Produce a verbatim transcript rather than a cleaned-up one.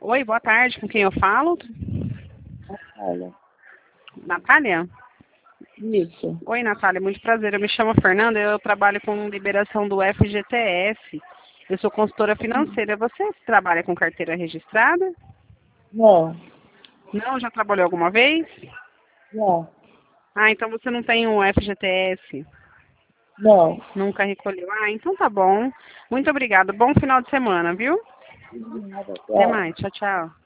Oi, boa tarde, com quem eu falo? Natália. Natália? Isso. Oi, Natália, muito prazer. Eu me chamo Fernanda, eu trabalho com liberação do F G T S. Eu sou consultora financeira. Você trabalha com carteira registrada? Não. Não, já trabalhou alguma vez? Não. Ah, então você não tem um F G T S? Não. Nunca recolheu? Ah, então tá bom. Muito obrigada. Bom final de semana, viu? Nada. Até Tchau. mais. Tchau, tchau.